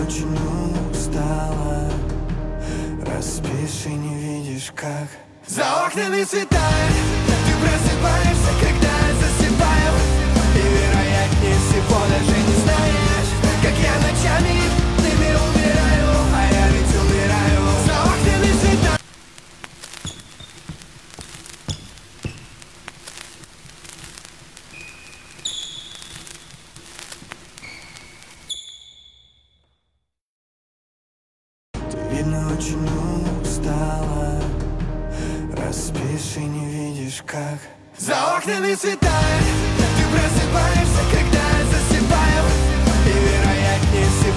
очень устала. Распиши, не видишь, как за окнами светает. Ты просыпаешься, когда я засыпаю, и вероятнее всего даже не знаешь, как я ночами днями умираю. А я ведь умираю. За окнами светает. Ты, видно, очень устала. Распиши, не видишь, как за окнами светает. Ты просыпаешься, когда я засыпаю, и вероятнее всего